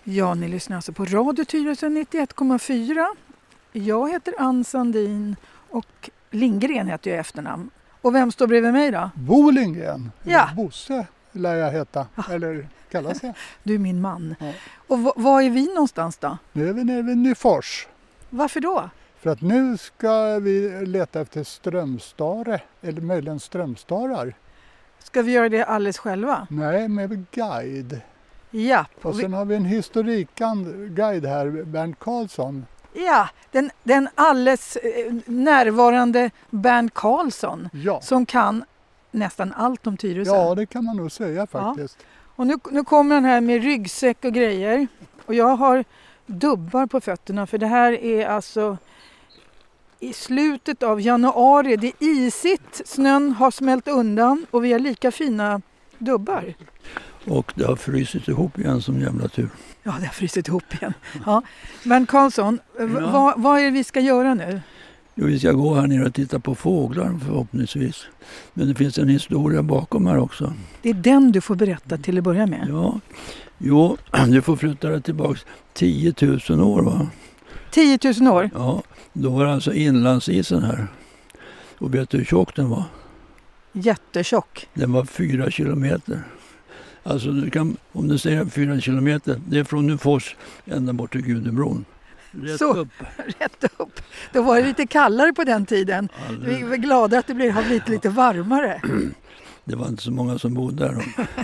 Ja, ni lyssnar alltså på Radio Tyresö 91,4. Jag heter Ann Sandin och Lindgren heter jag i efternamn. Och vem står bredvid mig då? Bo Lindgren. Ja. Bosse lär jag heta, eller kallas jag. Du är min man. Ja. Och var är vi någonstans då? Nu är vi nere vid Nyfors. Varför då? För att nu ska vi leta efter strömstare, eller möjligen strömstarar. Ska vi göra det alldeles själva? Nej, med guide. Ja. Och sen har vi en historikguide här, Bernt Karlsson. Ja, den alldeles närvarande Bernt Karlsson. Ja. Som kan nästan allt om Tyresö. Ja, det kan man nog säga faktiskt. Ja. Och nu kommer han här med ryggsäck och grejer. Och jag har dubbar på fötterna för det här är alltså i slutet av januari. Det är isigt, snön har smält undan och vi har lika fina dubbar. Och det har frysit ihop igen som jävla tur. Ja, det har frysit ihop igen. Ja. Bernt Karlsson, vad är det vi ska göra nu? Jo, vi ska gå här ner och titta på fåglar förhoppningsvis. Men det finns en historia bakom här också. Det är den du får berätta till att börja med. Ja, jo, du får flytta dig tillbaka 10 000 år va? 10 000 år? Ja, då var alltså inlandsisen här. Och vet du hur tjock den var? Jättetjock. Den var 4 kilometer. Alltså du kan, om du säger 4 kilometer, det är från Nyfors ända bort till Gudebron. Rätt upp. Rätt upp. Då var det lite kallare på den tiden. Alldeles. Vi är glada att det har blivit lite varmare. Det var inte så många som bodde där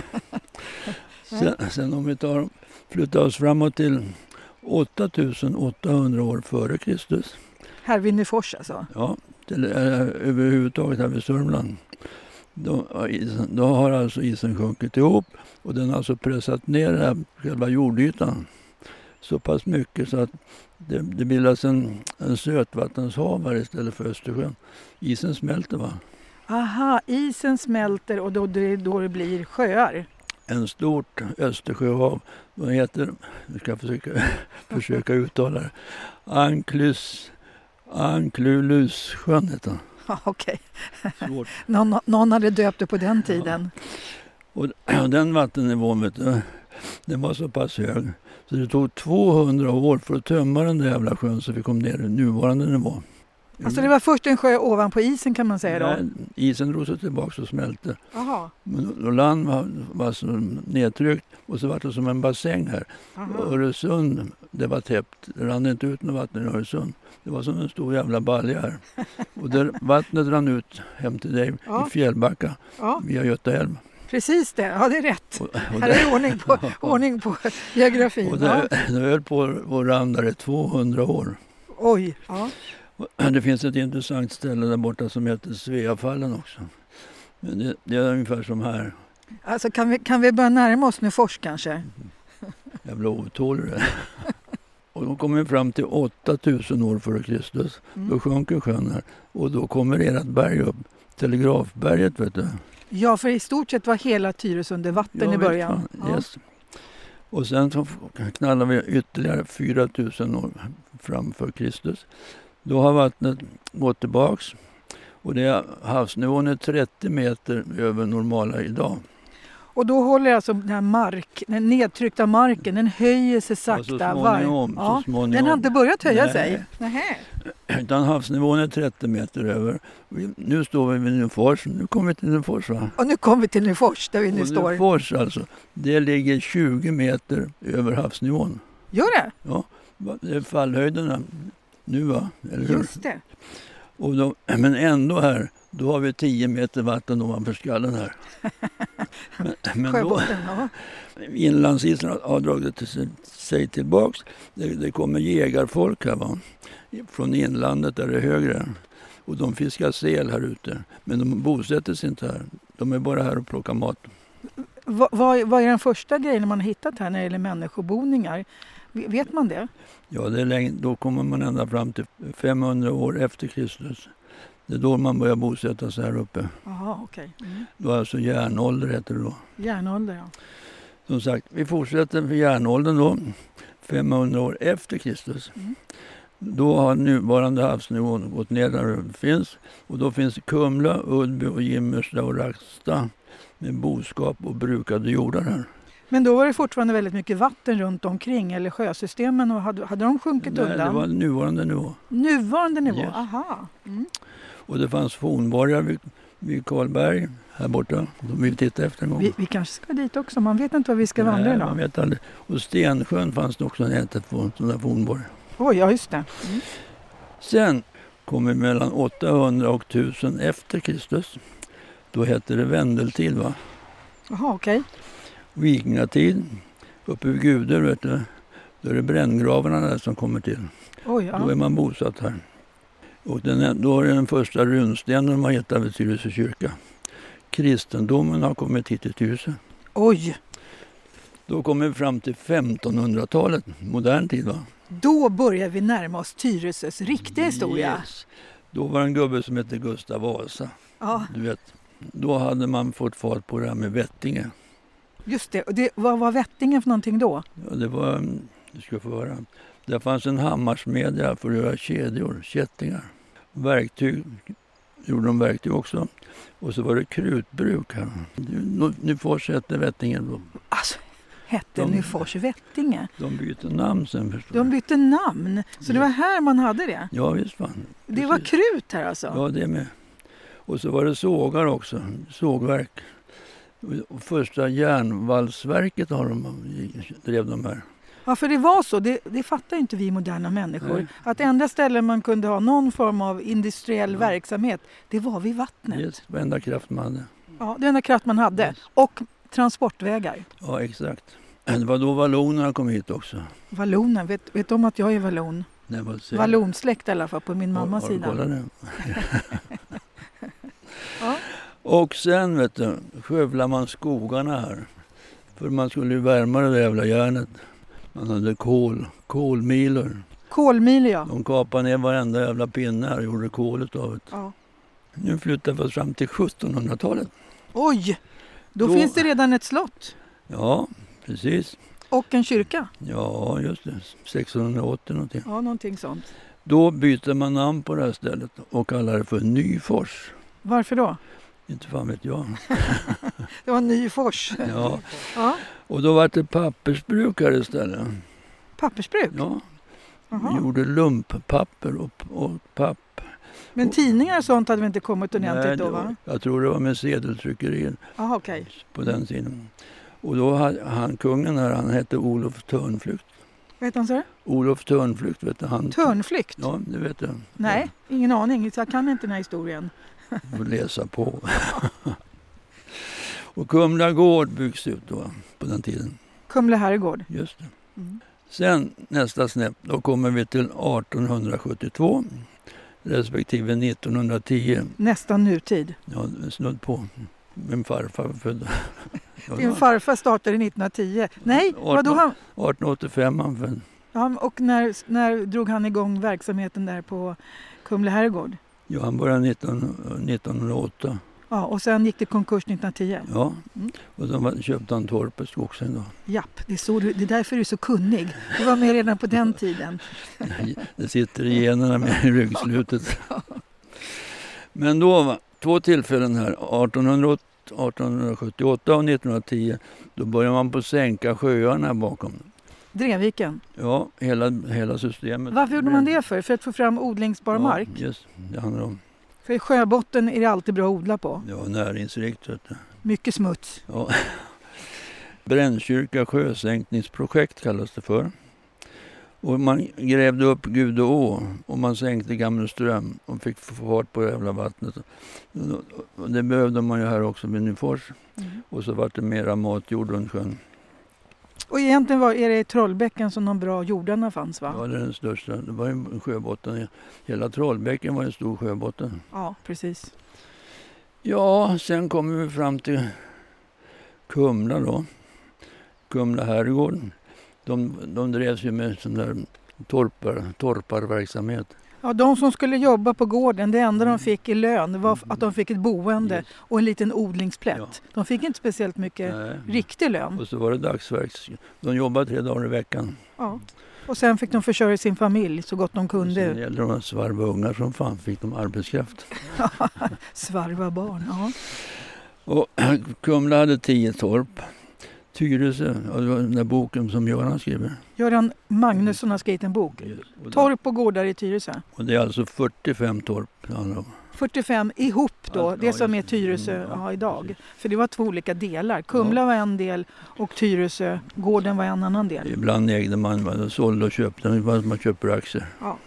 då. Sen om vi flyttar oss framåt till 8800 år före Kristus. Här vid Nyfors alltså? Ja, överhuvudtaget här vid Sörmland. Då har alltså isen sjunkit ihop och den har alltså pressat ner här, själva jordytan så pass mycket så att det bildas en sötvattenshav här istället för Östersjön. Isen smälter va? Aha, isen smälter och då det blir sjöar. En stort Östersjöhav, vad heter, jag ska försöka uttala det, Anklussjön heter den. Ja, okej. Någon hade döpt det på den tiden. Ja. Och den vattennivån den var så pass hög så det tog 200 år för att tömma den där jävla sjön så vi kom ner i nuvarande nivå. Alltså det var först en sjö ovanpå isen kan man säga då? Nej, isen drog sig tillbaka och smälte. Aha. Men land var så nedtryckt och så var det som en bassäng här. Öresund, det var täppt. Det rann inte ut något vatten i Öresund. Det var som en stor jävla balja här. Och där vattnet rann ut hem till dig i Fjällbacka via Göta älv. Precis det, ja det är rätt. Här är ordning på geografin. Och det höll på att rann där i 200 år. Oj, ja. Det finns ett intressant ställe där borta som heter Sveafallen också. Men det är ungefär som här. Alltså kan vi börja närma oss Nyfors kanske? Jag blir otålig det. Och då kommer vi fram till 8000 år före Kristus. Då sjunker sjön här. Och då kommer ert berg upp. Telegrafberget vet du. Ja, för i stort sett var hela Tyresö under vatten i början. Yes. Och sen så knallar vi ytterligare 4000 år framför Kristus. Då har vattnet gått tillbaks och havsnivån är 30 meter över normala idag. Och då håller alltså den nedtryckta marken, den höjer sig sakta. Så småningom. Den har inte börjat höja sig. Nej. Utan havsnivån är 30 meter över. Nu står vi vid Nyfors. Nu kommer vi till Nyfors va? Och nu kommer vi till Nyfors där vi nu står. Nyfors alltså. Det ligger 20 meter över havsnivån. Gör det? Ja, det är fallhöjderna nu va? Eller hur? Just det. Och men ändå här, då har vi 10 meter vatten ovanför skallen här. Men då, inlandsisen har dragit sig tillbaks. Det kommer jägarfolk här va? Från inlandet där det är högre. Och de fiskar sel här ute. Men de bosätter sig inte här. De är bara här och plockar mat. Vad är den första grejen man har hittat här när det gäller människoboningar? Vet man det? Ja, det är länge, då kommer man ända fram till 500 år efter Kristus. Det är då man börjar bosätta sig här uppe. Jaha, okej. Då alltså järnålder heter det då. Järnålder, ja. Som sagt, vi fortsätter för järnåldern då. 500 år efter Kristus. Då har nuvarande havsnivån gått ner där det finns. Och då finns Kumla, Ullby och Gimmersta och Racksta med boskap och brukade jordar här. Men då var det fortfarande väldigt mycket vatten runt omkring, eller sjösystemen, och hade de sjunkit undan? Nej, det var nuvarande nivå. Nuvarande nivå, Yes. aha. Mm. Och det fanns fornborgar vid Karlberg här borta. De vill titta efter en gång. Vi kanske ska dit också, man vet inte var vi ska vandra Nej, idag. man vet aldrig. Och Stensjön fanns det också nätet på sådana fornborg. Oj, ja just det. Mm. Sen kom vi mellan 800 och 1000 efter Kristus. Då hette det Vendeltid, va? Jaha, okej. Vikingatid. Uppe vid Gudor, vet du. Då är det bränngravarna där som kommer till. Oj, ja. Då är man bosatt här. Och då är det den första runstenen man hittar vid Tyresö kyrka. Kristendomen har kommit hit till Tyresö. Oj, Då kommer vi fram till 1500-talet, modern tid, va? då börjar vi närma oss Tyresös riktiga historia. Yes. Då var det en gubbe som hette Gustav Vasa. Ja, Du vet, då hade man fått fart på det här med Vättinge. just det. Och vad var Vättingen för någonting då? Ja, det var, du ska få höra. Där fanns en hammarsmedja för att göra kedjor, kättingar. Verktyg, gjorde de verktyg också. Och så var det krutbruk här. Nyfors hette Vättinge då. Alltså, hette Nyfors Vättinge? De bytte namn sen, förstår du. De bytte namn, så det var här man hade det? Ja, visst fan. Det var krut här alltså? Ja, det med. Och så var det sågar också, sågverk. Och första järnvalsverket drev de här. Ja, för det var så. Det fattar inte vi moderna människor. Nej. Att enda ställen man kunde ha någon form av industriell verksamhet, det var vid vattnet. Yes, varenda kraft man hade. Ja, det enda kraft man hade. Yes. Och transportvägar. Ja, exakt. Det var då vallonerna kom hit också. Vallonen, vet om att jag är vallon? Nej, vad säger du? Vallonsläkt i alla fall på min mammas Har du sida. kollat det? Ja. Och sen, vet du, skövlar man skogarna här. För man skulle ju värma det där jävla järnet. Man hade kolmilor. Kolmil, ja. De kapade ner varenda jävla pinne här och gjorde kolet av det. Ja. Nu flyttar vi fram till 1700-talet. Oj! Då finns det redan ett slott. Ja, precis. Och en kyrka. Ja, just det. 1680 någonting. Ja, någonting sånt. Då byter man namn på det här stället och kallar det för Nyfors. Varför då? Inte fan vet jag. Det var Nyfors. Ja. Ja. Och då var det pappersbruk här istället. Pappersbruk? Ja, Jaha. vi gjorde lumppapper och papp. Men tidningar och sånt hade vi inte kommit Nej, ordentligt då, va? jag tror det var med sedeltryckerier Jaha, okej. på den sidan. Och då hade kungen här, han hette Olof Törnflykt. Vad heter han, så? Olof Törnflykt, vet du. Törnflykt? Ja, det vet jag. Nej, ingen aning. Jag kan inte den här historien. Du får läsa på. Och Kumla gård byggs ut då, på den tiden. Kumla herrgård. Just det. Mm. Sen nästa snäpp, då kommer vi till 1872 respektive 1910. Nästan nutid. Ja, snudd på. Min farfar var född. Din farfar startade 1910. Nej, vadå han? 1885 han född. Ja, och när drog han igång verksamheten där på Kumla herrgård? Ja, han började 1908. Ja, och sen gick det konkurs 1910. Ja, Mm. och då köpte han torpet Skogsäng då. Japp, det är därför du är så kunnig. Du var med redan på den tiden. Det sitter i generna med i ryggslutet. Men då, 2 tillfällen här, 1878 och 1910, då började man på sänka sjöarna bakom. Drevviken. Ja, hela systemet. Varför gjorde man det för? För att få fram odlingsbar mark? Yes, det handlar om. För i sjöbotten är det alltid bra att odla på. Ja, näringsrikt. Vet du. Mycket smuts. Ja. Brännkyrka sjösänkningsprojekt kallas det för. Och man grävde upp Gudå och man sänkte Gammelström och fick få fart på det jävla vattnet. Och det behövde man ju här också vid Nyfors. Mm. Och så var det mera matjord runt sjön. Och egentligen är det i Trollbäcken som de bra jordarna fanns, va? Ja, det är den största. Det var ju sjöbotten. Hela Trollbäcken var en stor sjöbotten. Ja, precis. Ja, sen kommer vi fram till Kumla då. Kumla herrgård. De drevs ju med sån där torparverksamhet. Ja, de som skulle jobba på gården, det enda de fick i lön var att de fick ett boende och en liten odlingsplätt. Ja. De fick inte speciellt mycket Nej. riktig lön. Och så var det dagsverks. De jobbade 3 dagar i veckan. Ja. Och sen fick de försörja sin familj så gott de Och sen kunde. gällde de att svarva ungar som fan fick de arbetskraft. Svarva barn, ja. Och Kumla hade 10 torp. Tyresö, den där boken som Göran skriver. Göran Magnusson har skrivit en bok. Torp och gårdar i Tyresö. Och det är alltså 45 torp. 45 ihop då, det som är Tyresö idag. För det var 2 olika delar. Kumla var en del och Tyresö, gården var en annan del. Ibland ägde man, sålde och köpte, man köper aktier. Ja.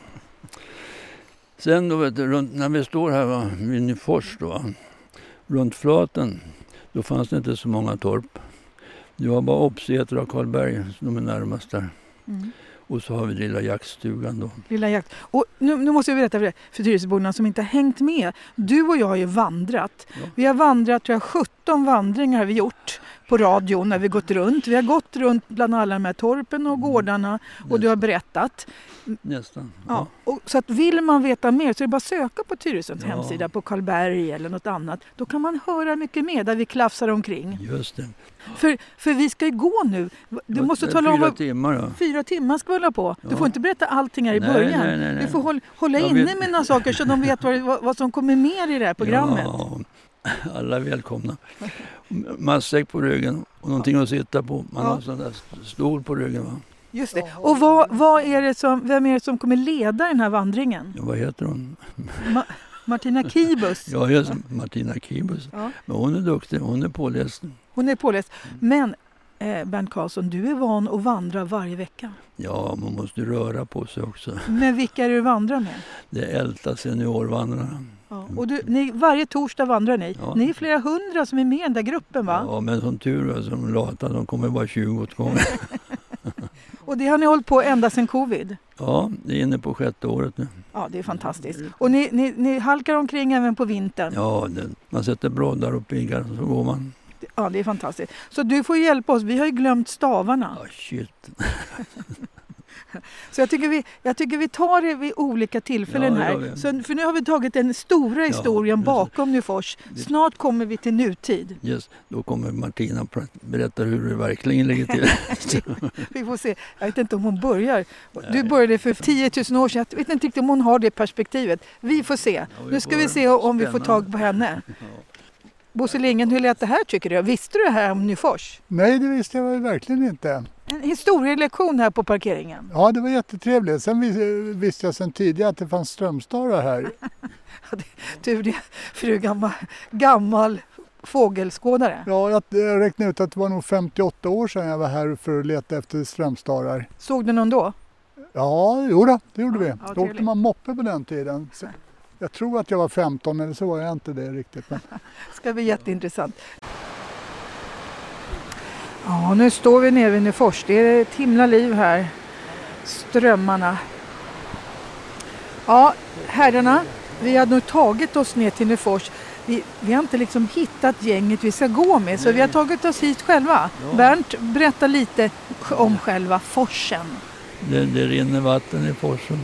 Sen då, vet du, när vi står här vid Nyfors då, runt Flaten, då fanns det inte så många torp. Det var bara Uppsäter och Karlberg som är närmast där. Mm. Och så har vi lilla jaktstugan då. Lilla jakt. Och nu måste jag berätta för Tyresöborna som inte har hängt med. Du och jag har ju vandrat. Ja. Vi har vandrat, tror jag, 17 vandringar har vi gjort på radion när vi gått runt. Vi har gått runt bland alla de här torpen och gårdarna och du har berättat. Nästan. Ja. Och så att vill man veta mer så är det bara att söka på Tyresöns hemsida på Karlberg eller något annat. Då kan man höra mycket mer där vi klafsar omkring. Just det. För vi ska ju gå nu. Du måste tala om 4 timmar då. 4 timmar ska vi hålla på. Du får inte berätta allting här i början. Nej. Du får hålla inne med några saker så de vet vad som kommer mer i det här programmet. Ja, alla är välkomna. Matsäck på ryggen och någonting att sitta på. Man har sån där stol på ryggen, va? Just det. Och vem är det som kommer leda den här vandringen? Ja, vad heter hon? Martina Kibus. Ja, just Martina Kibus. Ja. Men hon är duktig, hon är påläst. Hon är påläst. Men Bernt Karlsson, du är van att vandra varje vecka. Ja, man måste röra på sig också. Men vilka är du vandrar med? Det är Älta seniorvandrarna. Ja. Och varje torsdag vandrar ni. Ja. Ni är flera 100 som är med i den där gruppen, va? Ja, men som tur är som lata, de kommer bara 20 åt gången. Och det har ni hållit på ända sedan covid? Ja, det är inne på 6:e året nu. Ja, det är fantastiskt. Och ni halkar omkring även på vintern? Ja, man sätter broddar och piggar så går man. Ja, det är fantastiskt. Så du får hjälpa oss. Vi har ju glömt stavarna. Ja, shit. Så jag tycker vi tar det vid olika tillfällen här. Så, för nu har vi tagit den stora historien bakom Nyfors. Snart kommer vi till nutid. Yes, då kommer Martina berätta hur det verkligen ligger till. Vi får se. Jag vet inte om hon börjar. Du började för 10 000 år sedan. Jag vet inte riktigt om hon har det perspektivet. Vi får se. Nu ska vi se om vi får tag på henne. Bosse Lingen, hur lät det här tycker du? Visste du det här om Nyfors? Nej, det visste jag verkligen inte. En historielektion här på parkeringen. Ja, det var jättetrevligt. Sen visste jag sedan tidigare att det fanns strömstarar här. Tur det, för du är gammal fågelskådare. Ja, jag räknade ut att det var nog 58 år sedan jag var här för att leta efter strömstarar. Såg du någon då? Ja, det gjorde vi. Då åkte man moppe på den tiden. Jag tror att jag var 15 eller så var jag inte det riktigt. Men... Det ska bli jätteintressant. Ja, nu står vi nere vid Nyfors. Det är ett himla liv här. Strömmarna. Ja, herrarna, vi har nog tagit oss ner till Nyfors. Vi har inte liksom hittat gänget vi ska gå med, så vi har tagit oss hit själva. Ja. Bernt, berätta lite om själva forsen. Det rinner vatten i forsen.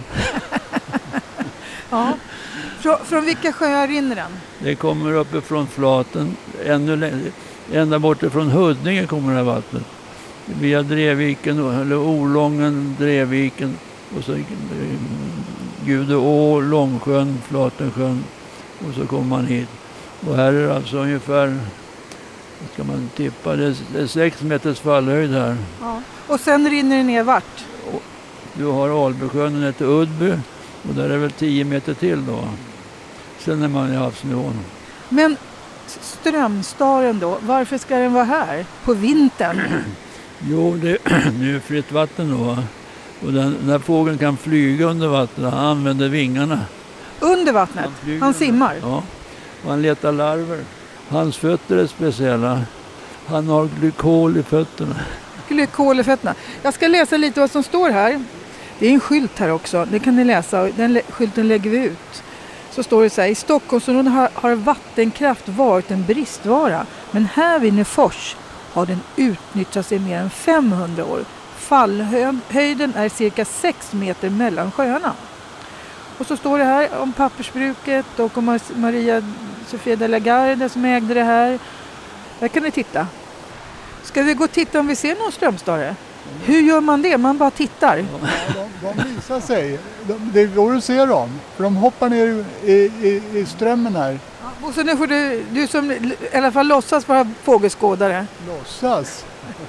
Ja. Från vilka sjöar rinner den? Det kommer uppifrån Flaten, ända bortifrån Huddinge kommer det här vattnet. Via Dreviken, eller Olången, Dreviken och så Gudeå, Långsjön, Flatensjön och så kommer man hit. Och här är det alltså ungefär, ska man tippa, det är 6 meters fallhöjd här. Ja. Och sen rinner det ner vart? Du har Albysjön, den heter Udby och där är väl 10 meter till då. Sen är man i havsnivån. Men strömstaren då, varför ska den vara här på vintern? Jo, det är fritt vatten då. Och den här fågeln kan flyga under vattnet, han använder vingarna. Under vattnet? Han simmar? Ja, och han letar larver. Hans fötter är speciella. Han har glykol i fötterna. Glykol i fötterna. Jag ska läsa lite vad som står här. Det är en skylt här också, det kan ni läsa. Den skylten lägger vi ut. Så står det så här, i Stockholmsområdet har vattenkraft varit en bristvara. Men här vid Nyfors har den utnyttjats i mer än 500 år. Fallhöjden är cirka 6 meter mellan sjöarna. Och så står det här om pappersbruket och om Maria Sofia de la Garde som ägde det här. Där kan ni titta. Ska vi gå och titta om vi ser någon strömstare? Hur gör man det? Man bara tittar. Ja, de visar sig. Det går att se dem. För de hoppar ner i strömmen här. Och så nu får du som i alla fall låtsas vara fågelskådare. Låtsas?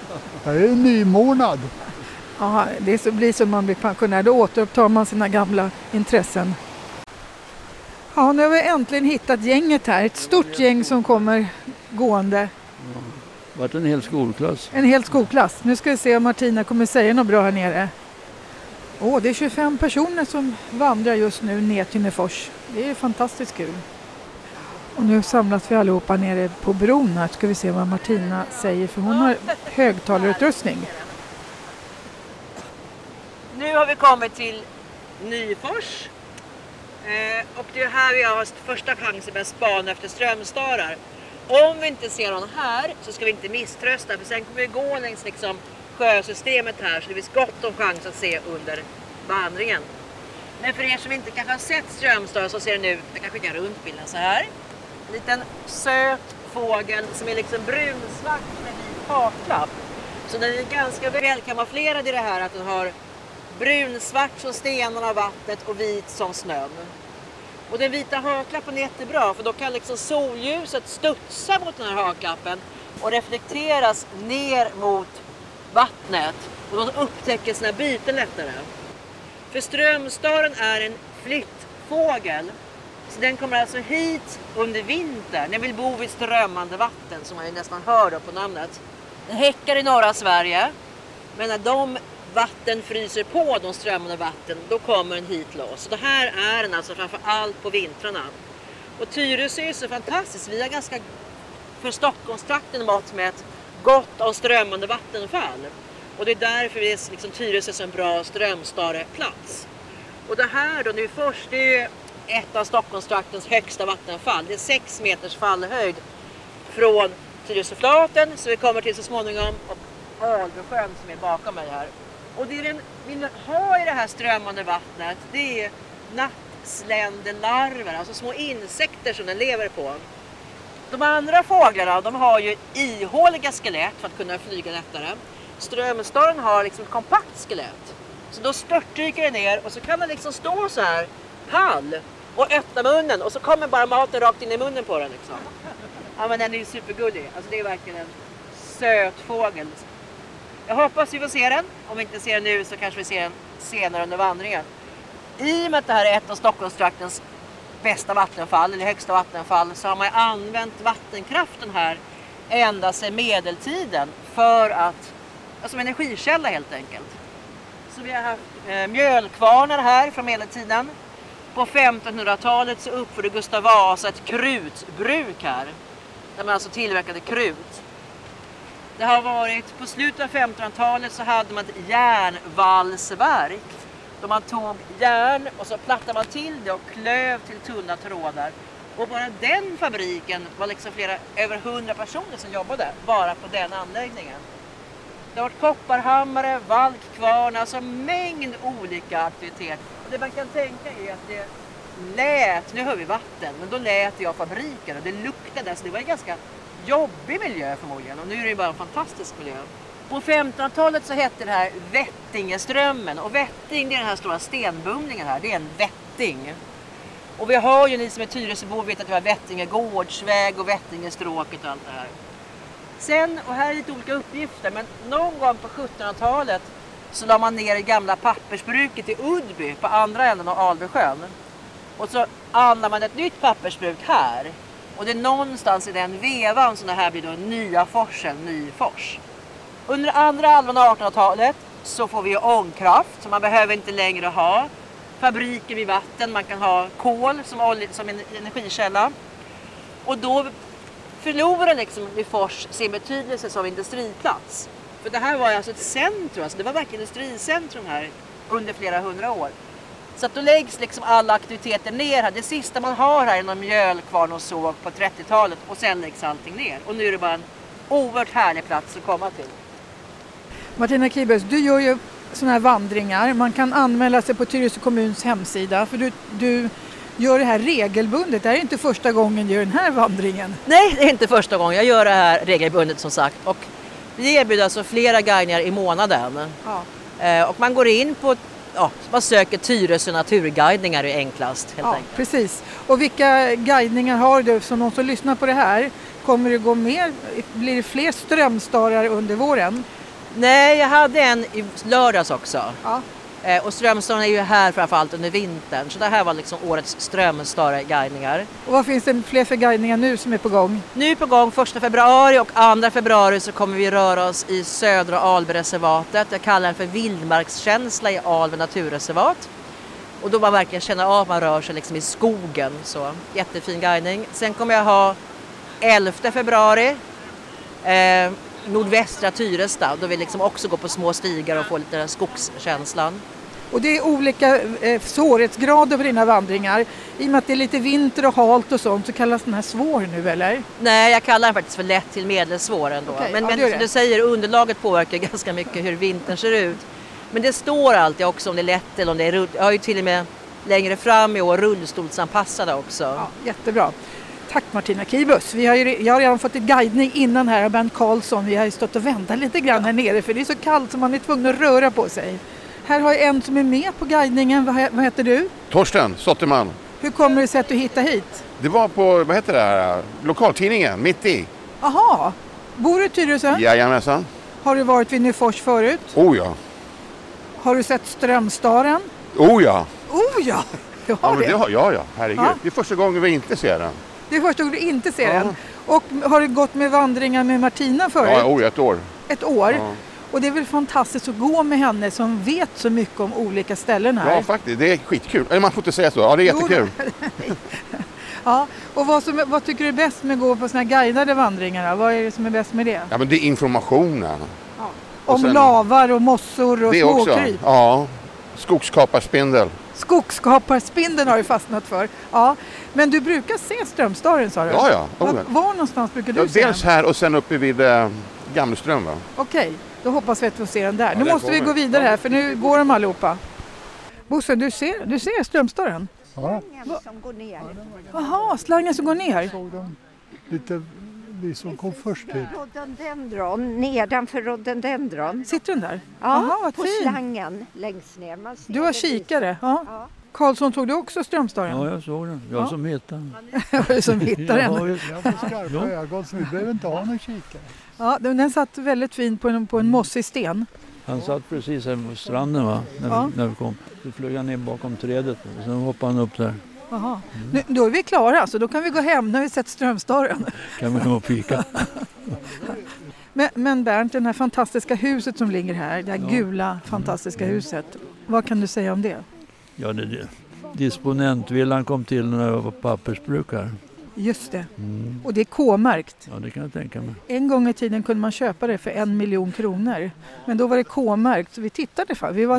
Jag är nymornad. Ja, det blir som man blir pensionär. Då återupptar man sina gamla intressen. Ja, nu har vi äntligen hittat gänget här. Ett stort gäng som kommer gående. Ja, vart en hel skolklass. En hel skolklass. Nu ska vi se om Martina kommer säga något bra här nere. Det är 25 personer som vandrar just nu ner till Nyfors. Det är fantastiskt kul. Och nu samlas vi allihopa nere på bron här. Ska vi se vad Martina säger, för hon har högtalarutrustning. Nu har vi kommit till Nyfors. Och det är här vi har första chansen att spana efter strömstarar. Om vi inte ser någon här så ska vi inte misströsta, för sen kommer vi gå längs liksom sjösystemet här, så det finns gott om chans att se under vandringen. Men för er som inte kanske har sett strömstarar så ser det nu, jag kan skicka runt bilden så här. En liten söt fågel som är liksom brunsvart med vit haklapp. Så den är ganska välkamouflerad i det här att den har brunsvart som stenarna av vattnet och vit som snön. Och den vita haklappen är jättebra, för då kan liksom solljuset studsa mot den här haklappen och reflekteras ner mot vattnet, och då upptäcker sina byten lättare. För strömstaren är en flyttfågel, så den kommer alltså hit under vintern. Den vill bo vid strömmande vatten, som man ju nästan hör då på namnet. Den häckar i norra Sverige, men när de vatten fryser på de strömmande vatten, då kommer den hit loss. Så det här är den alltså framför allt på vintrarna. Och Tyresö är så fantastiskt. Vi har ganska, för Stockholmstrakten mått med ett gott av strömmande vattenfall. Och det är därför vi är liksom Tyresö som en bra strömstareplats. Och det här då, Nyfors, det är ett av Stockholmstraktens högsta vattenfall. Det är 6 meters fallhöjd från Tyresöflaten, så vi kommer till så småningom, och Alvesjön som är bakom mig här. Och det den vill ha i det här strömmande vattnet, det är nattsländelarver, alltså små insekter som den lever på. De andra fåglarna, de har ju ihåliga skelett för att kunna flyga lättare. Strömstaren har liksom ett kompakt skelett. Så då störtdyker den ner och så kan den liksom stå så här pall och öppna munnen, och så kommer bara maten rakt in i munnen på den liksom. Ja, men den är ju supergullig. Alltså det är verkligen en söt fågel. Jag hoppas vi får se den. Om vi inte ser den nu så kanske vi ser den senare under vandringen. I och med att det här är ett av Stockholmstraktens bästa vattenfall, eller högsta vattenfall, så har man använt vattenkraften här ända sedan medeltiden för att, som energikälla helt enkelt. Så vi har haft mjölkvarnar här från medeltiden. På 1500-talet så uppförde Gustav Vasa ett krutbruk här, där man alltså tillverkade krut. Det har varit, på slutet av 1500-talet så hade man ett järnvalsverk. Då man tog järn och så plattade man till det och klöv till tunna trådar. Och bara den fabriken var liksom över 100 personer som jobbade bara på den anläggningen. Det har varit kopparhammare, valkkvarn, alltså mängd olika aktiviteter. Och det man kan tänka är att det lät, nu hör vi vatten, men då lät det av fabriken och det luktade, så det var en ganska jobbig miljö förmodligen, och nu är det bara en fantastisk miljö. På 1500-talet så hette det här Vättingeströmmen, och Vätting, det är den här stora stenbumlingen här, det är en vätting. Och vi har ju, ni som är Tyresöbor vet att vi har Vättinge gårdsväg och Vättingestråket och allt det här. Sen, och här är lite olika uppgifter, men någon gång på 1700-talet så la man ner det gamla pappersbruket i Udby på andra änden av Alvesjön. Och så anlade man ett nytt pappersbruk här. Och det är någonstans i den vevan som det här blir då Nya Forsen, Nyfors. Under andra halvan av 1800-talet så får vi ångkraft, så man behöver inte längre ha fabriker vid vatten. Man kan ha kol som en energikälla. Och då förlorar liksom Nyfors sin betydelse som industriplats. För det här var alltså ett centrum, alltså det var verkligen industricentrum här under flera hundra år. Så att då läggs liksom alla aktiviteter ner här. Det sista man har här är någon mjölkvarn och såg på 30-talet, och sen läggs allting ner. Och nu är det bara en oerhört härlig plats att komma till. Martina Kibes, du gör ju sådana här vandringar. Man kan anmäla sig på Tyresö kommuns hemsida, för du gör det här regelbundet. Det här är inte första gången du gör den här vandringen. Nej, det är inte första gången. Jag gör det här regelbundet som sagt. Och vi erbjuder alltså flera guidningar i månaden. Ja. Och man går in på, man söker Tyresö naturguidningar är enklast helt enkelt. Precis. Och vilka guidningar har du, som någon som lyssnar på det här? Kommer det gå mer? Blir det fler strömstarar under våren? Nej, jag hade en i lördags också. Ja. Och Strömstaden är ju här framförallt under vintern. Så det här var liksom årets Strömstad-guidningar. Och vad finns det fler för guidningar nu som är på gång? Nu är på gång 1 februari och 2 februari så kommer vi röra oss i södra Albyreservatet. Jag kallar den för vildmarkskänsla i Alby naturreservat. Och då man verkligen känner av att man rör sig liksom i skogen. Så jättefin guidning. Sen kommer jag ha 11 februari nordvästra Tyresta. Då vi liksom också går på små stigar och får lite den skogskänslan. Och det är olika svårighetsgrader på dina vandringar. I och med att det är lite vinter och halt och sånt så kallas den här svår nu, eller? Nej, jag kallar den faktiskt för lätt till medelsvår ändå. Okej, men ja, som du säger, underlaget påverkar ganska mycket hur vintern ser ut. Men det står alltid också om det är lätt eller om det är jag har ju till och med längre fram i år rullstolsanpassade också. Ja, jättebra. Tack Martina Kibus. Jag har redan fått en guidning innan här av Bernt Karlsson. Vi har ju stått och väntat lite grann här nere för det är så kallt så man är tvungen att röra på sig. Här har jag en som är med på guidningen. Vad heter du? Torsten Sotterman. Hur kommer det sig att du hittar hit? Det var på, vad heter det här, lokaltidningen, mitt i. Aha, bor du i Tyresö? Jajamensan. Har du varit vid Nyfors förut? Oh ja. Har du sett Strömstaden? Oh ja. Oh ja, jag Ja, har men det. det har jag, ja. Herregud. Ja. Det är första gången vi inte ser den. Det är första gången du inte ser Ja. den. Och har du gått med vandringar med Martina förut? Ja, ett år. Ett år. Ja. Och det är väl fantastiskt att gå med henne som vet så mycket om olika ställen här. Ja, faktiskt. Det är skitkul. Eller man får inte säga så. Ja, det är jättekul. Ja, och vad tycker du är bäst med att gå på såna här guidade vandringar? Vad är det som är bäst med det? Ja, men det är informationen. Om sen- lavar och mossor och Det också. småkryp. Ja. Skogskaparspindel. Skogskaparspindeln har du fastnat för. Ja, men du brukar se Strömstaden, sa du? Ja, ja. Var någonstans brukar du Ja, se dels den? här och sen uppe vid Gamleström, va? Okej, då hoppas vi att vi får se den där. Ja, Nu där måste vi kommer gå vidare här för nu går de allihopa. Bosse, du ser Strömstaden? Ja, Som går ner. Jaha, slangen som går ner. såg de lite, vi som kom först hit. Rhododendron, nedanför rhododendron. Sitter den där? Ja, Jaha, vad på fin. slangen längst ner. Man ser Du har det kikare? Ja. Ja. Karlsson, tog du också Strömstaden? Ja, jag såg den. Jag Ja. som hittade den. Som hittar den. Ja, visst. Jag har skarpa ögon så vi behöver inte ha någon kikare. Ja, den satt väldigt fint på en mossig sten. Han satt precis här på stranden, va? Ja. När vi kom. Så flög han ner bakom trädet och sen hoppade han upp där. Jaha. Nu, då är vi klara, så då kan vi gå hem när vi sett Strömstaden. Kan man komma och fika. Men Bernt, det här fantastiska huset som ligger här, det här gula fantastiska huset. Vad kan du säga om det? Ja, det. Disponentvillan kom till när jag var pappersbrukare. Just det. Och det är K-märkt. Ja, det kan jag tänka mig. En gång i tiden kunde man köpa det för 1 miljon kronor. Men då var det K-märkt. Så vi tittade.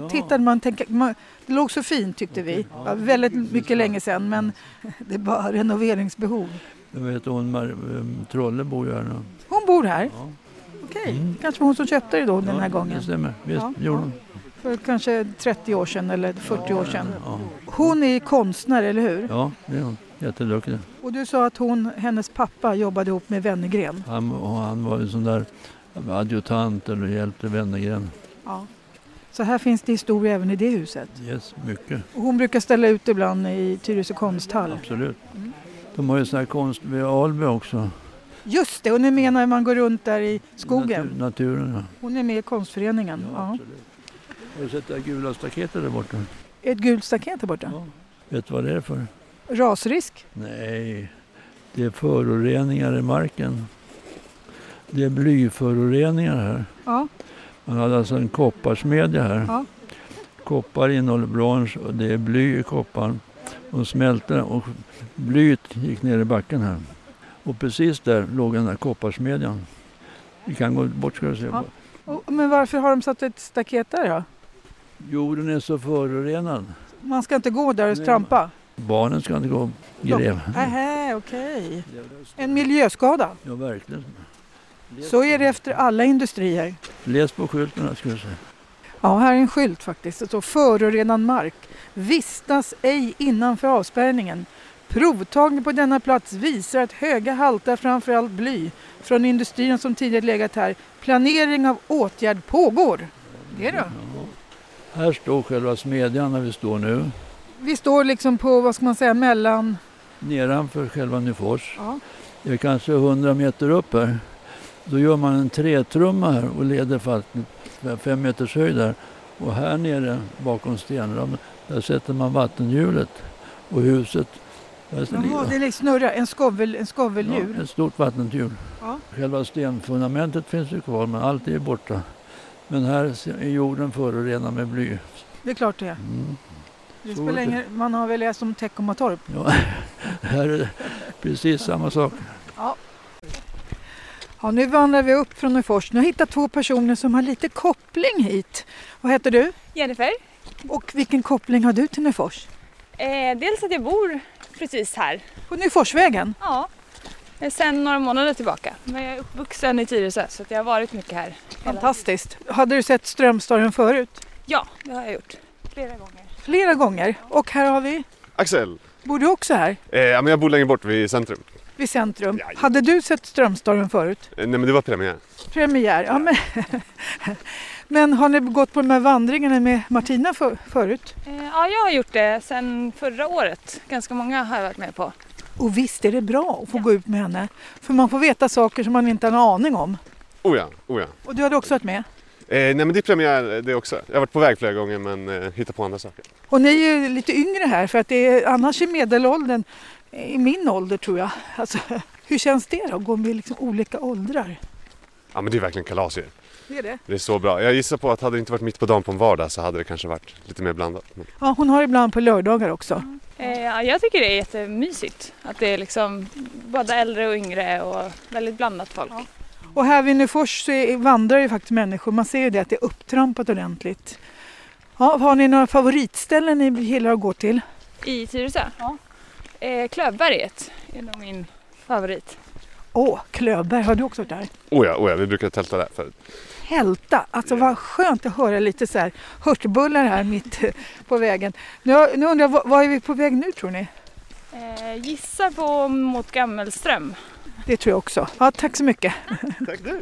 Det låg så fint tyckte vi. Ja, väldigt mycket länge sedan, men det var renoveringsbehov. Jag vet Trolle bor ju här nu. Hon bor här? Ja. Okej. Kanske var hon som köpte det då den här gången. Det stämmer. Visst, Ja. gjorde hon. För kanske 30 år sedan eller 40 år sedan. Ja. Hon är konstnär, eller hur? Ja, det är hon. Jätteduktig. Och du sa att hennes pappa jobbade ihop med Wennergren. Han var en sån där adjutant eller hjälpte Wennergren. Ja. Så här finns det historia även i det huset. Yes, mycket. Och hon brukar ställa ut ibland i Tyresö konsthall. Absolut. De har ju sån här konst vid Alby också. Just det, och ni menar när man går runt där i skogen. Naturen, ja. Hon är med i konstföreningen. Ja. Absolut. Har du sett det här gula staketet där borta? Ett gult staket där borta. Ja. Vet du vad det är för? Rasrisk. Nej, det är föroreningar i marken. Det är blyföroreningar här. Ja. Man hade alltså en kopparsmedja här. Ja. Koppar innehåller brons och det är bly i kopparn. Och smälte och blyet gick ner i backen här. Och precis där låg den där kopparsmedjan. Vi kan gå bort ska du se. Ja. Men varför har de satt ett staket där då? Jorden är så förorenad. Man ska inte gå där och trampa? Barnen ska inte gå och gräva. Nähä, okej. En miljöskada. Ja, verkligen. Så är det efter alla industrier. Läs på skyltarna skulle jag säga. Ja, här är en skylt faktiskt. Det står förorenad mark. Vistas ej innanför avspärrningen. Provtagning på denna plats visar att höga halter framförallt bly från industrin som tidigare legat här. Planering av åtgärd pågår. Det är det. Här står själva smedjan där vi står nu. Vi står liksom på, vad ska man säga, mellan... Nedanför själva Nyfors. Ja. Det är kanske 100 meter upp här. Då gör man en trätrumma här och leder vattnet 5 meters höjd där. Och här nere bakom stenramen, där sätter man vattenhjulet. Och huset... Jaha, det snurrar, en skovelhjul. Ja, ett stort vattenhjul. Ja. Själva stenfundamentet finns ju kvar, men allt är borta. Men här är jorden förorenad med bly. Det är klart det är. Det spelar ingen, man har väl läst om Teckomatorp. Ja, här är det precis samma sak. Ja, nu vandrar vi upp från Nyfors. Nu har jag hittat 2 personer som har lite koppling hit. Vad heter du? Jennifer. Och vilken koppling har du till Nyfors? Dels att jag bor precis här. På Nyforsvägen? Ja, sen några månader tillbaka. Men jag är uppvuxen i Tyresö så att jag har varit mycket här. Fantastiskt. Hade du sett Strömstaren förut? Ja, det har jag gjort. Flera gånger. Och här har vi... Axel. Bor du också här? Ja, men jag bor längre bort vid centrum. Vid centrum. Ja. Hade du sett Strömstaren förut? Nej, men det var premiär. Premiär, ja men... Men har ni gått på de här vandringarna med Martina förut? Ja, jag har gjort det sedan förra året. Ganska många har jag varit med på. Och visst är det bra att få gå ut med henne. För man får veta saker som man inte har en aning om. Oh ja. Och du hade också varit med? Nej, men det är premiär det också. Jag har varit på väg flera gånger men hittat på andra saker. Och ni är ju lite yngre här för att det är annars i medelåldern, i min ålder tror jag. Alltså, hur känns det då att gå med liksom olika åldrar? Ja, men det är verkligen kalas ju. Det är det. Det är så bra. Jag gissar på att hade det inte varit mitt på dagen på en vardag så hade det kanske varit lite mer blandat. Men... Ja, hon har ibland på lördagar också. Ja, jag tycker det är jättemysigt. Att det är liksom både äldre och yngre och väldigt blandat folk. Ja. Och här vid Nyfors så vandrar ju faktiskt människor. Man ser ju det att det är upptrampat ordentligt. Ja, har ni några favoritställen ni gillar att gå till? I Tyresö? Ja. Klövberget är nog min favorit. Klövberg, har du också varit där? Oh ja, vi brukar tälta där förut. Tälta, alltså vad skönt att höra lite så här hörtbullar här mitt på vägen. Nu undrar jag, vad är vi på väg nu tror ni? Gissar på mot Gammelström. Det tror jag också. Ja, tack så mycket. Tack du.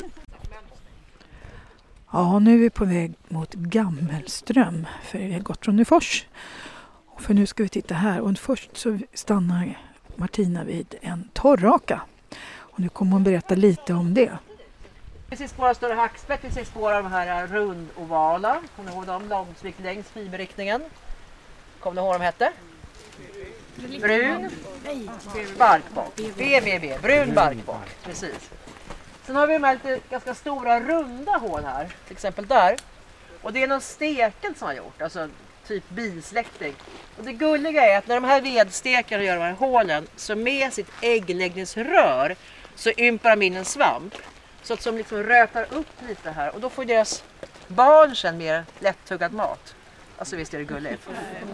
Ja, nu är vi på väg mot Gammelström för vi har gått från Nyfors. Och för nu ska vi titta här och först så stannar Martina vid en torrraka. Och nu kommer hon berätta lite om det. Vi ser spår av större hackspett, vi ser spår av de här rundovala. Kommer ni ihåg dem? Långsvikt längs fiberriktningen. Kommer ni ihåg vad de hette? Brun barkbock. BBB, brun barkbock. Precis. Sen har vi de här lite ganska stora runda hål här. Till exempel där. Och det är någon stekel som har gjort. Alltså typ bisläkting. Och det gulliga är att när de här vedstekar gör de här hålen så med sitt äggläggningsrör så ympar de in en svamp. Så att de liksom rötar upp lite här och då får deras barn sen mer lättuggad mat. Alltså visst är det gulligt.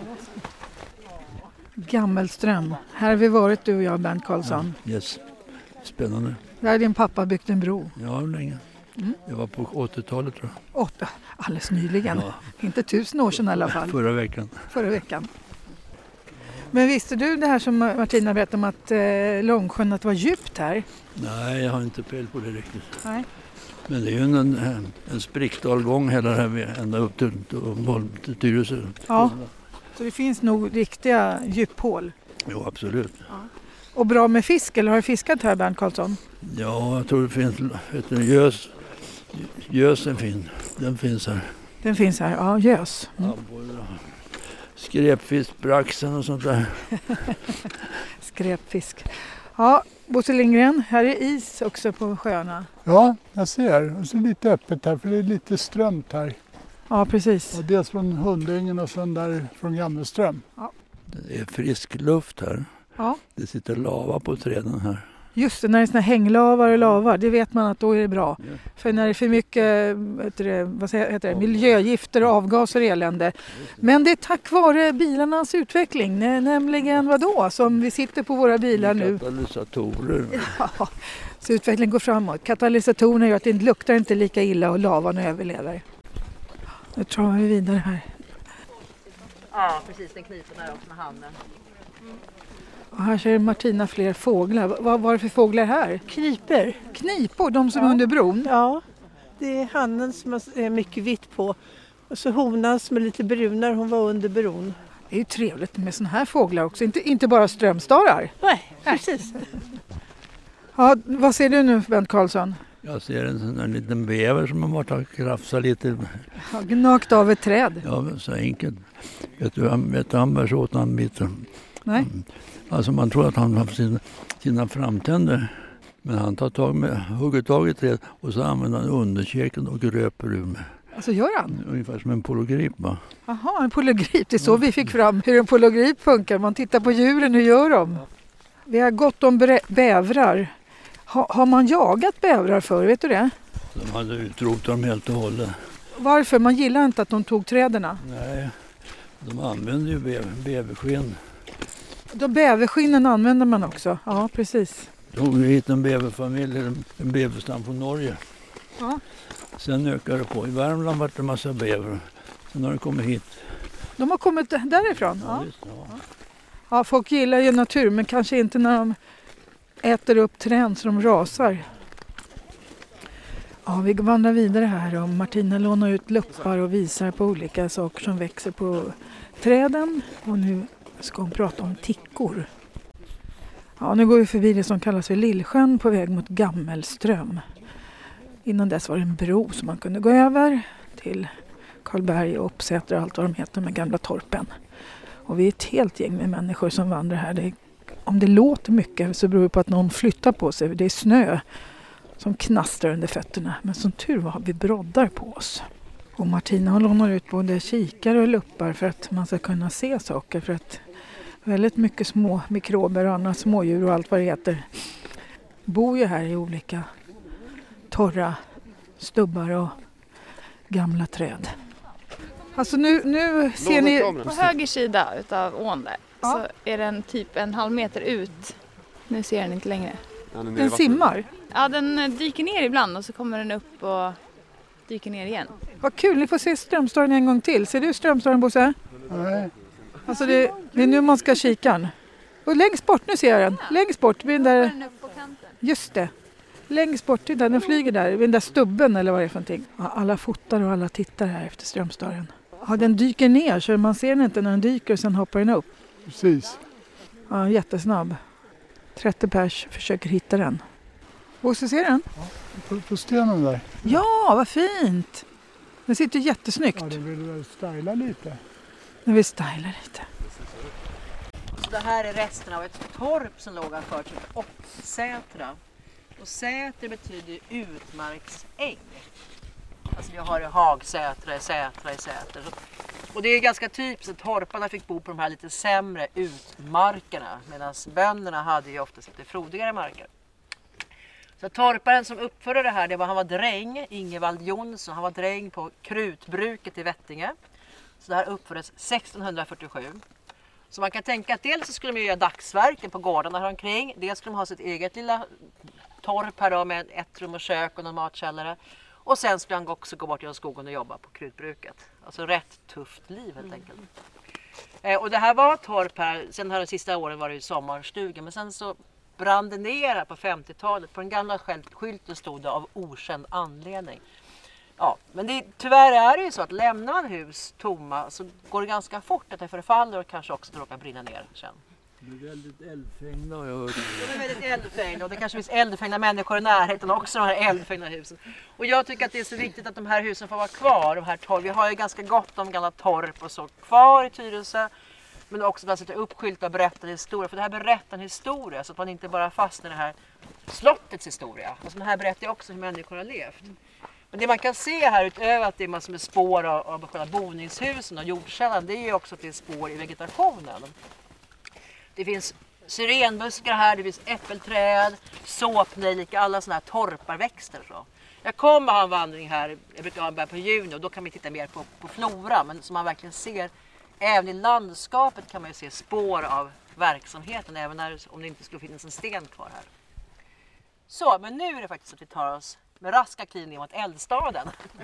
Gammelström. Här har vi varit du och jag, Bernt Karlsson. Ja, yes. Spännande. Där har din pappa byggt en bro. Ja, länge. Det var på 80-talet tror jag. 8, alldeles nyligen. Ja. Inte 1000 år sedan i alla fall. Förra veckan. Men visste du det här som Martina berättade om att Långsjön, att det var djupt här? Nej, jag har inte pejl på det riktigt. Nej. Men det är ju en sprickdalgång hela det här ända upp till Tyresö. Ja, så det finns nog riktiga djuphål. Jo, absolut. Ja. Och bra med fisk, eller har du fiskat här Bernt Karlsson? Ja, jag tror det finns gösen fin. Den finns här. Den finns här, ja, gös. Ja, skräpfisk, braxen och sånt där. Skräpfisk. Ja, Bosse Lindgren, här är is också på sjöarna. Ja, jag ser. Och så lite öppet här för det är lite strömt här. Ja, precis. Och dels från Hundängen och sen där från Gammelström. Ja. Det är frisk luft här. Ja. Det sitter lava på träden här. Just det, när det är såna hänglavar och lavar, det vet man att då är det bra. Ja. För när det är för mycket miljögifter och avgaser och elände. Men det är tack vare bilarnas utveckling, nämligen vadå, som vi sitter på våra bilar nu. Katalysatorer. Ja, så utvecklingen går framåt. Katalysatorerna gör att det luktar inte lika illa och lavan överlever. Nu travar vi vidare här. Ja, precis, den knipen där också med handen. Och här ser Martina fler fåglar. Vad var det för fåglar här? Knipor, de som är under bron? Ja, det är hannen som är mycket vitt på. Och så honan som är lite brunare, hon var under bron. Det är ju trevligt med såna här fåglar också, inte bara strömstarar. Nej, precis. Ja, vad ser du nu, Bernt Karlsson? Jag ser en sån där liten bäver som har varit och krafsat lite. Ja, gnagt av ett träd. Ja, så enkelt. Vet du han bär sig åt en bit. Nej. Alltså man tror att han har sina framtänder. Men han hugger tag i träd och så använder han underkäken och gröper ur med. Alltså gör han? Ungefär som en pologrip, va? Jaha, en pologrip. Det är så vi fick fram hur en pologrip funkar. Man tittar på djuren, hur gör de? Vi har gott om bävrar. Har man jagat bävrar förr, vet du det? De hade utrotat dem helt och hållet. Varför? Man gillar inte att de tog träden. Nej, de använder ju bäverskinn. Då bäverskinnen använder man också. Ja, precis. Tog vi hit en bäverfamilj, en bäverstam från Norge. Ja. Sen ökade det på. I Värmland var det en massa bäver. Sen har det kommit hit. De har kommit därifrån? Ja, visst, ja. Ja, folk gillar ju natur men kanske inte när de äter upp träd så de rasar. Ja, vi vandrar vidare här och Martina lånar ut luppar och visar på olika saker som växer på träden. Och nu ska hon prata om tickor. Ja, nu går vi förbi det som kallas för Lillsjön på väg mot Gammelström. Innan dess var det en bro som man kunde gå över till Karlberg och Uppsätra och allt vad de heter med gamla torpen. Och vi är ett helt gäng med människor som vandrar här. Om det låter mycket så beror det på att någon flyttar på sig. Det är snö som knastrar under fötterna. Men som tur var har vi broddar på oss. Och Martina har lånat ut både kikare och luppar för att man ska kunna se saker. För att väldigt mycket små mikrober och andra smådjur och allt vad det heter bor ju här i olika torra stubbar och gamla träd. Alltså nu ser ni... På höger sida utav ån där så är den typ en halv meter ut. Nu ser den inte längre. Den simmar? Ja, den dyker ner ibland och så kommer den upp och dyker ner igen. Vad kul, ni får se Strömstaren en gång till. Ser du Strömstaren, Bosse? Nej. Alltså det är nu man ska kika. Och längst bort, nu ser jag den. Längst bort, vid den där... Just det. Längst bort, där den flyger där. Vid den där stubben eller vad det är för någonting. Ja, alla fotar och alla tittar här efter Strömstaren. Ja, den dyker ner så man ser den inte när den dyker och sen hoppar den upp. Precis. Ja, jättesnabb. 30 pers försöker hitta den. Bosse, ser den? Ja, på stenen där. Ja, vad fint! Den sitter jättesnyggt. Ja, den vill väl styla lite. Den vill styla lite. Så det här är resten av ett torp som låg här förut, Uppsätra. Och säter betyder utmarksäng. Alltså vi har hagsätra i säter. Och det är ganska typiskt att torparna fick bo på de här lite sämre utmarkerna. Medan bönderna hade ju oftast lite frodigare marker. Så torparen som uppförde det här, han var dräng, Ingevald Jonsson. Han var dräng på krutbruket i Vettinge. Så det här uppfördes 1647. Så man kan tänka att dels så skulle de göra dagsverken på gårdarna här omkring. Dels skulle de ha sitt eget lilla torp här då, med ett rum och kök och någon matkällare. Och sen skulle han också gå bort i skogen och jobba på krutbruket. Alltså rätt tufft liv helt enkelt. Och det här var torp här, sen här de sista åren var det ju sommarstuga. Men sen så brann det ner här på 50-talet. På den gamla skylten stod det av okänd anledning. Ja, men tyvärr är det ju så att lämnar man hus tomma så går det ganska fort att det förfaller och kanske också råkar brinna ner sen. Det är väldigt eldfängda har jag hört. De är väldigt eldfängda och det kanske finns eldfängda människor i närheten också, de här eldfängda husen. Och jag tycker att det är så viktigt att de här husen får vara kvar, de här torp. Vi har ju ganska gott om gamla torp och så kvar i Tyresö. Men också att man sätter upp skyltar och berättar historia. För det här berättar en historia så att man inte bara fastnar i det här slottets historia. Alltså det här berättar ju också hur människor har levt. Men det man kan se här utöver att det är massor med spår av själva boningshusen och jordkällan, det är ju också att det är spår i vegetationen. Det finns syrenbuskar här, det finns äppelträd, såpnejlika, alla sådana här torparväxter. Så. Jag kommer ha en vandring här, jag brukar ha en början på juni och då kan vi titta mer på flora. Men som man verkligen ser, även i landskapet kan man ju se spår av verksamheten, även om det inte skulle finnas en sten kvar här. Så, men nu är det faktiskt att vi tar oss med raska kliv ner mot eldstaden.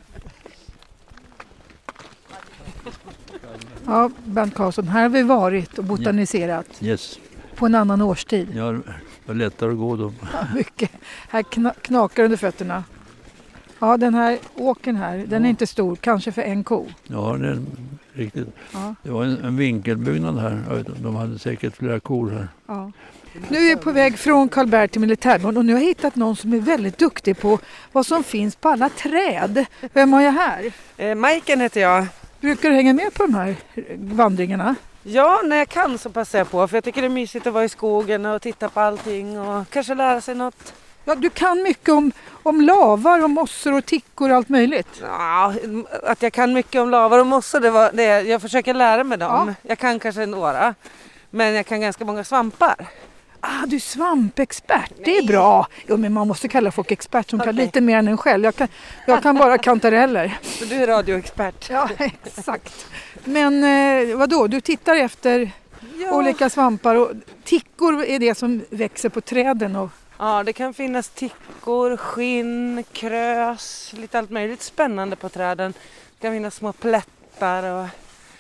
Ja, Bernt Karlsson, här har vi varit och botaniserat. Yes. På en annan årstid. Ja, det var lättare att gå då. Ja, mycket. Här knakar under fötterna. Ja, den här åken här, den är inte stor, kanske för en ko. Ja, det är riktigt. Ja. Det var en vinkelbyggnad här. De hade säkert flera kor här. Ja. Nu är jag på väg från Karlberg till Militärgården och nu har jag hittat någon som är väldigt duktig på vad som finns på alla träd. Vem har jag här? Majken heter jag. Brukar du hänga med på de här vandringarna? Ja, när jag kan så passar jag på. För jag tycker det är mysigt att vara i skogen och titta på allting och kanske lära sig något. Ja, du kan mycket om lavar, om mossor och tickor och allt möjligt. Ja, att jag kan mycket om lavar och mossor, det var det. Jag försöker lära mig dem. Ja. Jag kan kanske några, men jag kan ganska många svampar. Du är svampexpert, det är bra. Jo, men man måste kalla folk expert som kan lite mer än en själv. Jag kan bara kantareller. Så du är radioexpert? Ja, exakt. Men vadå, du tittar efter olika svampar och tickor är det som växer på träden och... Ja, det kan finnas tickor, skinn, krös, lite allt möjligt spännande på träden. Det kan finnas små plättar och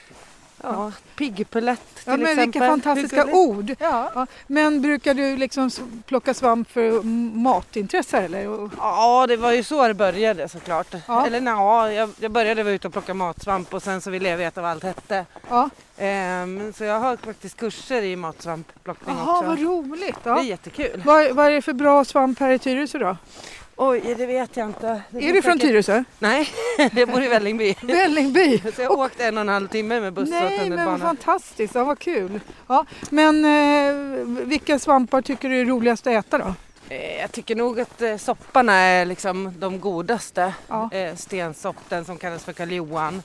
piggplätt till exempel. Men vilka fantastiska ord. Ja. Men brukar du liksom plocka svamp för matintresse eller? Ja, det var ju så det började såklart. Ja. Eller jag började vara ute och plocka matsvamp och sen så ville jag veta vad allt hette. Ja. Så jag har faktiskt kurser i matsvampplockning också. Vad roligt. Ja. Det är jättekul. Vad är det för bra svamp här i Tyresö då? Oj, det vet jag inte. Är du från Tyresö? Nej, jag bor i Vällingby. Vällingby? Så jag åkte 1,5 timme med buss och tunnelbana. Nej, men fantastiskt. Ja, vad kul. Ja, men vilka svampar tycker du är roligast att äta då? Jag tycker nog att sopparna är liksom de godaste. Ja. Stensopp, den som kallas för Karl Johan.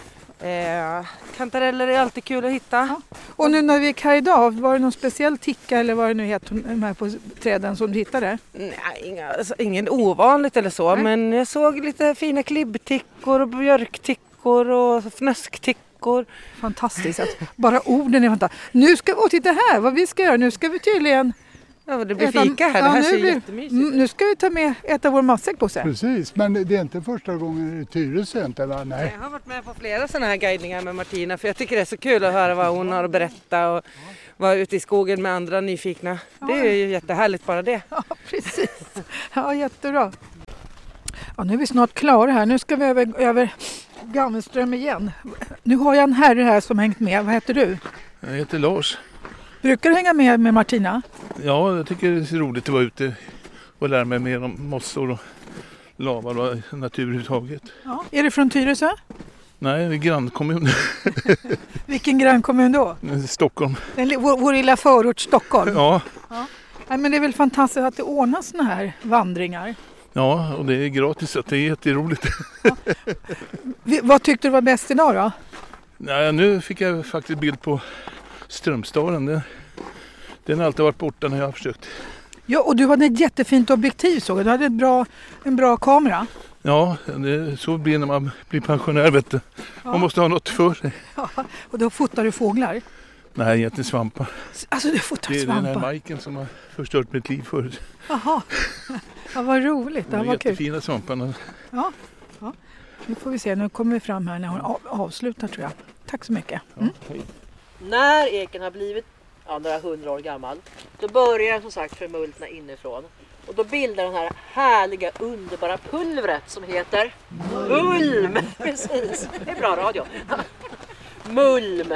Kantareller är alltid kul att hitta. Ja. Och nu när vi gick här idag, var det någon speciell ticka eller vad det nu heter de här på träden som du hittade? Nej, ingen ovanligt eller så. Nej. Men jag såg lite fina klibbtickor och björktickor och fnösktickor. Fantastiskt. Bara orden är fantastiska. Nu ska vi titta här vad vi ska göra. Nu ska vi tydligen... Ja, det blir fika här. Det här ser jättemysigt ut. Nu ska vi ta med äta vår matsäck på sig. Precis, men det är inte första gången i Tyresö inte, va? Nej. Jag har varit med på flera sådana här guidningar med Martina för jag tycker det är så kul att höra vad hon har att berätta och vara ute i skogen med andra nyfikna. Det är ju jättehärligt bara det. Ja, precis. Ja, jättebra. Ja, nu är vi snart klara här. Nu ska vi över Gammelström igen. Nu har jag en herre här som hängt med. Vad heter du? Jag heter Lars. Brukar du hänga med Martina? Ja, jag tycker det är roligt att vara ute och lära mig mer om mossor och lavar och natur överhuvudtaget. Ja. Är du från Tyresö? Nej, det är grannkommun. Vilken grannkommun då? Stockholm. Vår lilla förort Stockholm? Ja. Nej, men det är väl fantastiskt att det ordnas såna här vandringar? Ja, och det är gratis så det är jätteroligt. Ja. Vad tyckte du var bäst idag då? Nej, nu fick jag faktiskt bild på Strömstaden. Den har alltid varit borta när jag har försökt. Ja, och du hade ett jättefint objektiv såg jag. Du hade en bra kamera. Ja, så blir det när man blir pensionär, vet du. Ja. Man måste ha något för sig. Ja, och då fotar du fåglar? Nej, inte svampar. Alltså du fotar svampar? Det är den här Majken som har förstört mitt liv förut. Jaha, ja, vad roligt. Det var jättefina kul. Svamparna. Ja, nu får vi se. Nu kommer vi fram här när hon avslutar tror jag. Tack så mycket. Mm. Ja, när eken har blivit några 100 år gammal, då börjar den som sagt förmultna inifrån. Och då bildar den här härliga, underbara pulvret som heter mulm. Precis, det är bra radio. Mulm.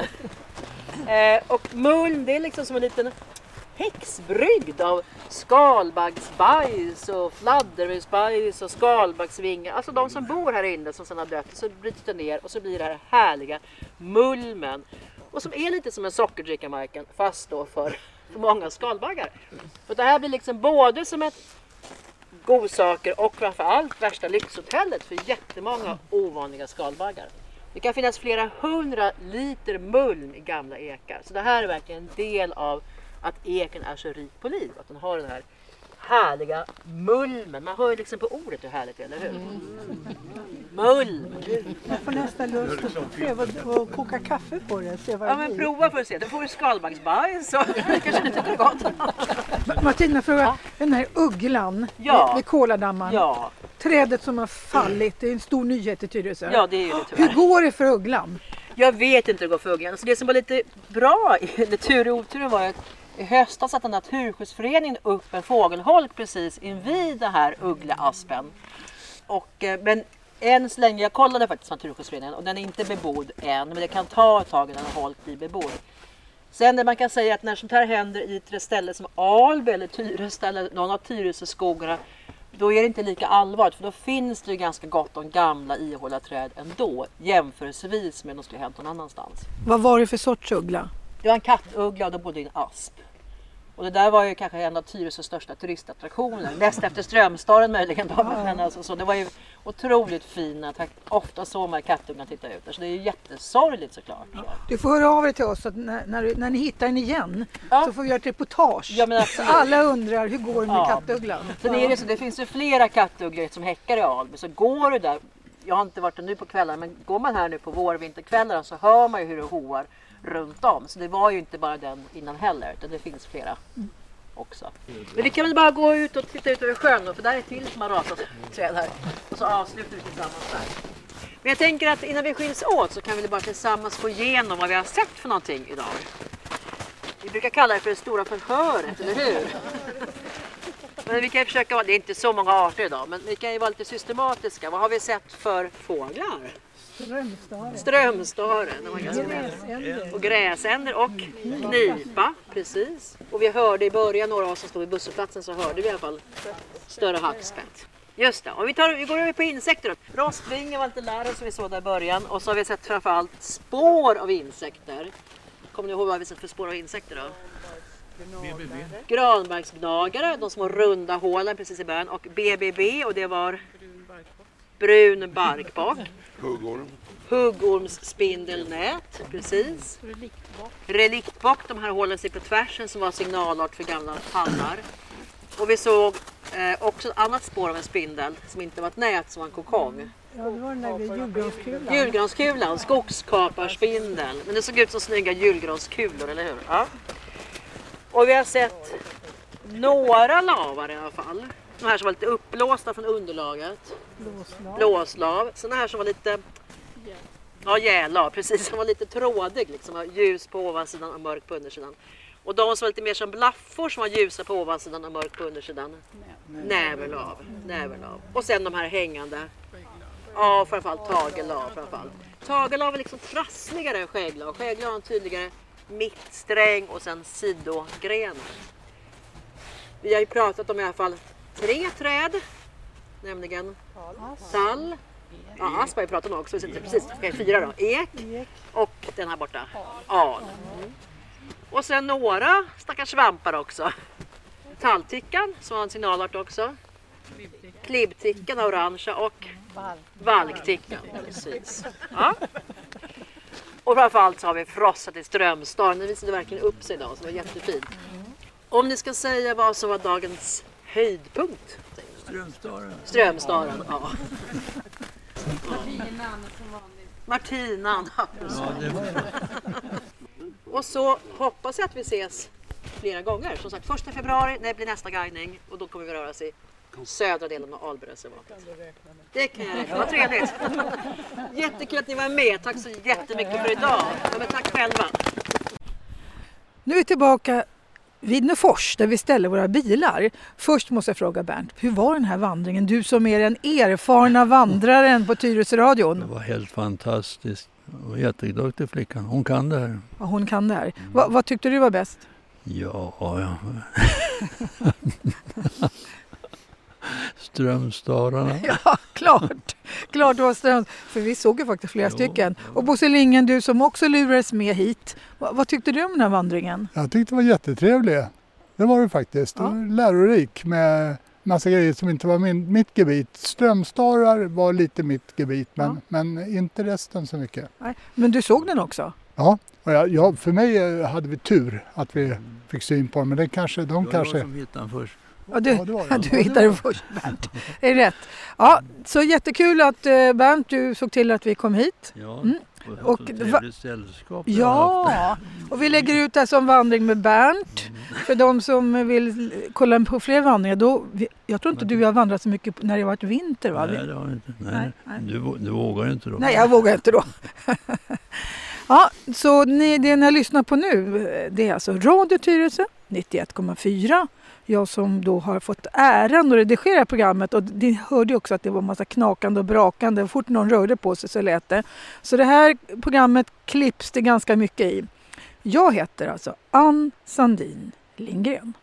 Och mulm, det är liksom som en liten häxbrygd av skalbaggsbajs och fladdermusbajs och skalbaggsvingar. Alltså de som bor här inne som sedan har dött, så bryts det ner och så blir det här härliga mulmen. Och som är lite som en sockerdrickarmarken fast då för många skalbaggar. För det här blir liksom både som ett godsaker och framförallt värsta lyxhotellet för jättemånga ovanliga skalbaggar. Det kan finnas flera 100 liter mulm i gamla ekar. Så det här är verkligen en del av att eken är så rik på liv. Att den har den här härliga mulmen. Man hör ju liksom på ordet hur härligt det är, eller hur? Mulm! Jag får nästan lust att pröva att koka kaffe på det. Se vad men prova för att se. Då får du skalbaggsbajs så kanske inte tycker gott. Martina frågar, den här ugglan vid Koladamman. Ja. Trädet som har fallit, det är en stor nyhet i Tyresö. Ja, det är ju det tyvärr. Hur går det för ugglan? Jag vet inte hur det går för ugglan. Alltså det som var lite bra i tur och otur var att i höstas satte Naturskyddsföreningen upp en fågelholk precis invid den här uggleaspen. Men än så länge, jag kollade faktiskt Naturskyddsföreningen och den är inte bebodd än, men det kan ta ett tag innan en holk blir bebodd. Sen det man kan säga att när sånt här händer i ett ställe som Alby eller Tyresö eller någon av Tyresöskogarna, då är det inte lika allvarligt, för då finns det ju ganska gott om gamla ihåliga träd ändå, jämförelsevis med om det skulle hänt någon annanstans. Vad var det för sorts uggla? Det var en kattuggla och då bodde i en asp. Och det där var ju kanske en av Tyresös största turistattraktioner. Näst efter Strömstaden möjligen då. Men alltså, så det var ju otroligt fint. Ofta såg man kattungarna titta ut där. Så det är ju jättesorgligt såklart. Så. Du får höra av dig till oss att när ni hittar den igen så får vi göra ett reportage. Ja, men så alla undrar hur går det med kattugglan. Sen är det så, det finns ju flera kattugglor som häckar i Alby. Så går du där, jag har inte varit där nu på kvällar, men går man här nu på vår-vinterkvällarna så hör man ju hur det hoar runt om. Så det var ju inte bara den innan heller, utan det finns flera också. Men vi kan väl bara gå ut och titta ut över sjön, för där är till som har rasat träd här. Och så avslutar vi tillsammans där. Men jag tänker att innan vi skiljs åt så kan vi bara tillsammans gå igenom vad vi har sett för någonting idag. Vi brukar kalla det för det stora förhöret, eller hur? Men vi kan försöka vara, det är inte så många arter idag, men vi kan ju vara lite systematiska. Vad har vi sett för fåglar? Strömstaren. Och gräsänder och knipa, precis. Och vi hörde i början, några av oss som stod i busshållplatsen, så hörde vi i alla fall större hackspett. Just det, och vi går över på insekter. Rostvinge var lite larv som vi såg där i början. Och så har vi sett framförallt spår av insekter. Kommer ni ihåg vad vi sett för spår av insekter då? Granbarksgnagare, de små runda hålen precis i början. Och BBB, och det var brun barkbock. Huggormsspindelnät, precis. Reliktbock, de här hålen sig på tvärsen som var signalart för gamla tallar. Och vi såg också ett annat spår av en spindel som inte var ett nät, som var en kokong. Ja, det var den där julgranskulan. Julgranskulan, skogskaparspindel. Men det såg ut som snygga julgranskulor, eller hur? Ja. Och vi har sett några lavar i alla fall. De här som var lite uppblåsta från underlaget. Blåslav. Sådana här som var lite... Ja, gälav, precis. Som var lite trådig, liksom. Ljus på ovansidan och mörk på undersidan. Och de som var lite mer som blaffor som var ljusa på ovansidan och mörk på undersidan. Näverlav. Och sen de här hängande. Ja, framförallt tagelav. Tagelav är liksom trassligare än skäglav. Skäglav har en tydligare mittsträng och sen sidogrenar. Vi har ju pratat om i alla fall 3 träd. Nämligen tall. Ja, asp har jag pratat om också. Precis, 4 då. Ek och den här borta. Al. Och sen några stackars svampar också. Talltickan som har en signalart också. Klibbtickan har orangea och valktickan. Precis. Ja. Och framförallt så har vi frossat i Strömstaden. Det visade verkligen upp sig idag, så det var jättefint. Om ni ska säga vad som var dagens höjdpunkt. Strömstaren, ja. Martinan, ja, och så hoppas jag att vi ses flera gånger. Som sagt, 1 februari, det blir nästa guidning. Och då kommer vi röra oss i södra delen av Albyreservatet. Det kan jag räkna, vad trevligt. Jättekul att ni var med, tack så jättemycket för idag. Ja, men tack själva. Nu är vi tillbaka vid Nufors där vi ställer våra bilar. Först måste jag fråga Bernt, hur var den här vandringen? Du som är den erfarna vandraren på Tyresöradion. Det var helt fantastiskt. Och jätteduktig flickan. Hon kan det här. Ja, hon kan det här. Vad tyckte du var bäst? Ja. Strömstararna. Ja, klart. Klart det var Ströms. För vi såg ju faktiskt flera stycken. Och Bosse Lingen, du som också lurades med hit. Vad tyckte du om den här vandringen? Jag tyckte det var jättetrevligt. Det var det faktiskt. Ja. Det var lärorik med massa grejer som inte var mitt gebit. Strömstarar var lite mitt gebit, men inte resten så mycket. Nej. Men du såg den också? Ja, och för mig hade vi tur att vi fick syn på den. Men det kanske, de kanske... Jag som hittade den först. Ja, du hittade den först, Bernt. Det är rätt. Ja, så jättekul att Bernt, du såg till att vi kom hit. Ja, och trevligt sällskap. Ja, och vi lägger ut det här som vandring med Bernt. För de som vill kolla på fler vandringar. Jag tror inte du har vandrat så mycket när det har varit vinter, va? Nej, det har jag inte. Nej. Du vågar ju inte då. Nej, jag vågar inte då. Ja, så det ni lyssnar på nu, det är alltså Radio Tyresö 91,4. Jag som då har fått äran att redigera programmet, och ni hörde också att det var en massa knakande och brakande. Fort någon rörde på sig så lät det. Så det här programmet klipps det ganska mycket i. Jag heter alltså Ann Sandin Lindgren.